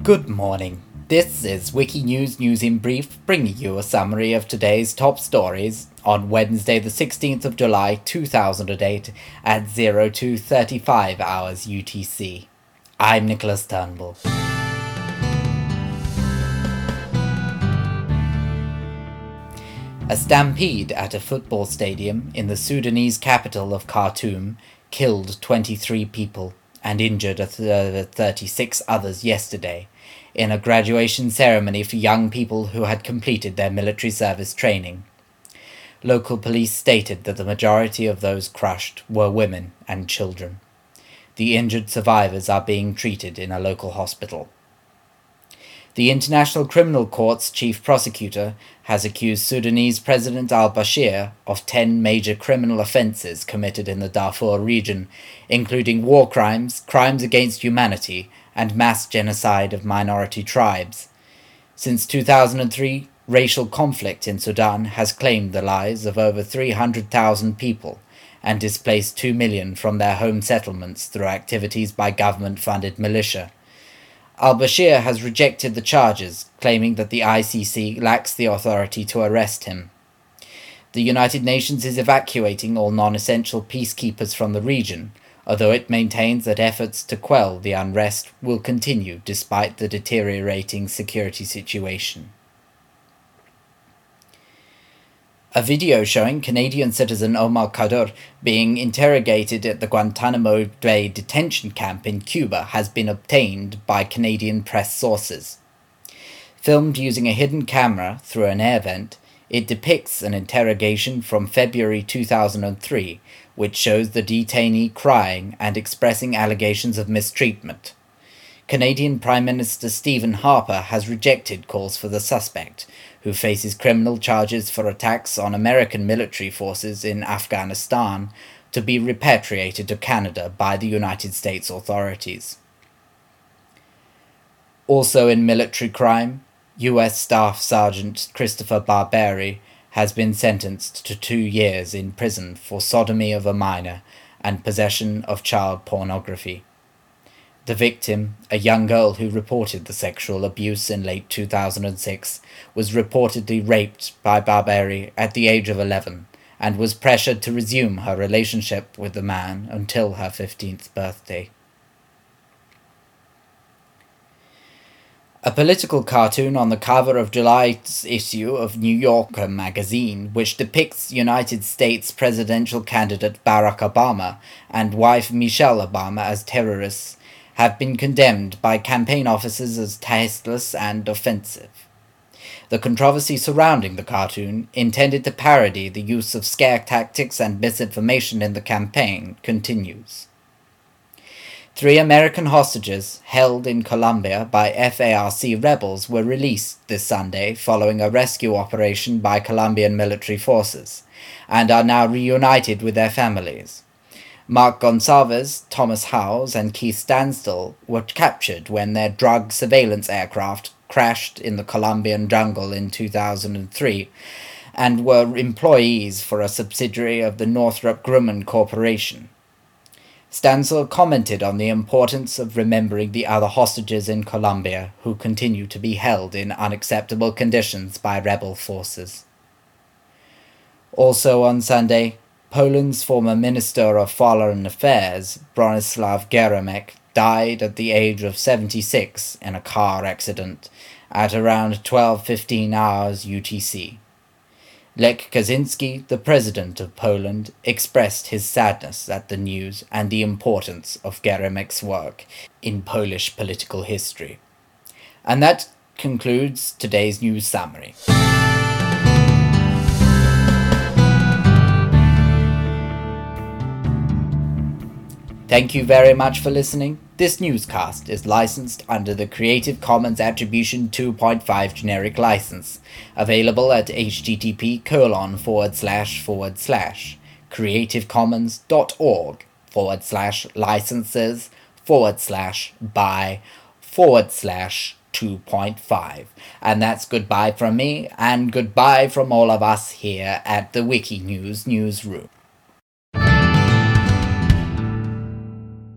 Good morning. This is Wikinews News in Brief, bringing you a summary of today's top stories on Wednesday the 16th of July 2008 at 02:35 hours UTC. I'm Nicholas Turnbull. A stampede at a football stadium in the Sudanese capital of Khartoum killed 23 people and injured 36 others yesterday in a graduation ceremony for young people who had completed their military service training. Local police stated that the majority of those crushed were women and children. The injured survivors are being treated in a local hospital. The International Criminal Court's chief prosecutor has accused Sudanese President al-Bashir of 10 major criminal offenses committed in the Darfur region, including war crimes, crimes against humanity, and mass genocide of minority tribes. Since 2003, racial conflict in Sudan has claimed the lives of over 300,000 people and displaced 2 million from their home settlements through activities by government-funded militia. Al-Bashir has rejected the charges, claiming that the ICC lacks the authority to arrest him. The United Nations is evacuating all non-essential peacekeepers from the region, although it maintains that efforts to quell the unrest will continue despite the deteriorating security situation. A video showing Canadian citizen Omar Khadr being interrogated at the Guantanamo Bay detention camp in Cuba has been obtained by Canadian press sources. Filmed using a hidden camera through an air vent, it depicts an interrogation from February 2003, which shows the detainee crying and expressing allegations of mistreatment. Canadian Prime Minister Stephen Harper has rejected calls for the suspect, who faces criminal charges for attacks on American military forces in Afghanistan, to be repatriated to Canada by the United States authorities. Also in military crime, U.S. Staff Sergeant Christopher Barberi has been sentenced to 2 years in prison for sodomy of a minor and possession of child pornography. The victim, a young girl who reported the sexual abuse in late 2006, was reportedly raped by Barberi at the age of 11 and was pressured to resume her relationship with the man until her 15th birthday. A political cartoon on the cover of July's issue of New Yorker magazine, which depicts United States presidential candidate Barack Obama and wife Michelle Obama as terrorists, have been condemned by campaign officers as tasteless and offensive. The controversy surrounding the cartoon, intended to parody the use of scare tactics and misinformation in the campaign, continues. 3 American hostages held in Colombia by FARC rebels were released this Sunday following a rescue operation by Colombian military forces, and are now reunited with their families. Mark Gonsalves, Thomas Howes, and Keith Standstill were captured when their drug surveillance aircraft crashed in the Colombian jungle in 2003 and were employees for a subsidiary of the Northrop Grumman Corporation. Standstill commented on the importance of remembering the other hostages in Colombia who continue to be held in unacceptable conditions by rebel forces. Also on Sunday, Poland's former Minister of Foreign Affairs, Bronislaw Geremek, died at the age of 76 in a car accident at around 12:15 hours UTC. Lech Kaczynski, the president of Poland, expressed his sadness at the news and the importance of Geremek's work in Polish political history. And that concludes today's news summary. Thank you very much for listening. This newscast is licensed under the Creative Commons Attribution 2.5 generic license, available at http://creativecommons.org/licenses/by/2.5. And that's goodbye from me, and goodbye from all of us here at the Wikinews Newsroom.